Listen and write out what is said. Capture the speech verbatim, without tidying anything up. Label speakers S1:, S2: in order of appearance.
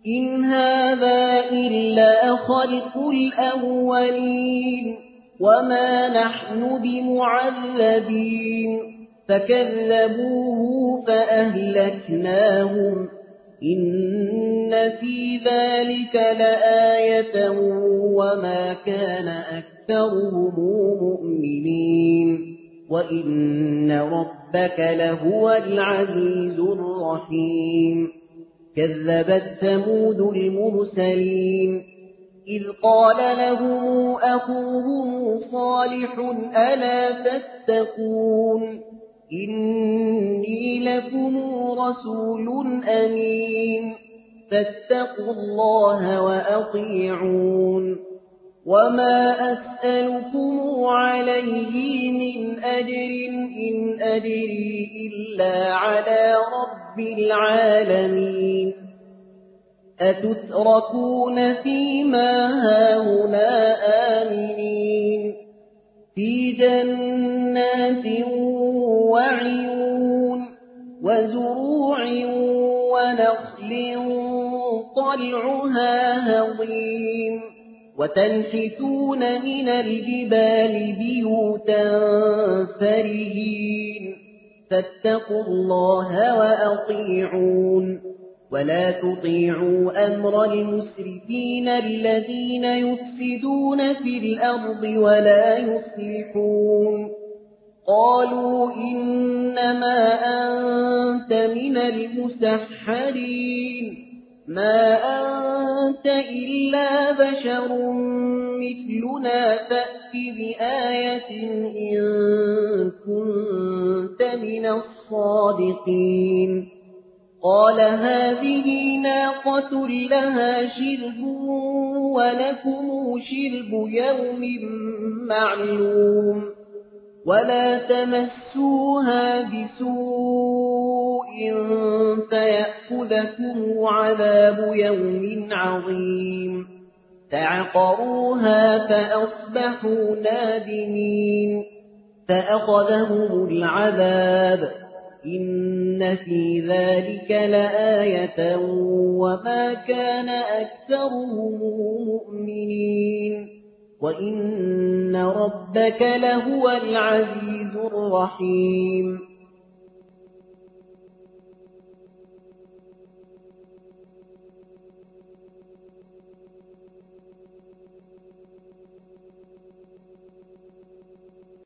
S1: إن هذا إلا خلق الأولين وما نحن بمعذبين فكذبوه فأهلكناهم إن في ذلك لآية وما كان أكثرهم مؤمنين وإن ربك لهو العزيز الرحيم كذبت ثمود المرسلين إذ قال لهم أخوهم صالح ألا تتقون إني لكم رسول أمين فاتقوا الله وأطيعون وما أسألكم عليه من أجر إن أجري إلا على رب العالمين أتتركون فيما هاهنا آمنين في جنات وعيون وزروع ونخل طلعها هضيم وتنحتون من الجبال بيوتا فرهين فاتقوا الله وأطيعون ولا تطيعوا أمر المسرفين الذين يفسدون في الأرض ولا يصلحون قالوا إنما أنت من المسحرين ما أنت إلا بشر مثلنا فأت بآية إن كنت من الصادقين قال هذه ناقة لها شرب ولكم شرب يوم معلوم ولا تمسوها بسوء فيأخذكم عذاب يوم عظيم فعقروها فأصبحوا نادمين فأخذهم العذاب إن في ذلك لآية وما كان أكثرهم مؤمنين وإن ربك لهو العزيز الرحيم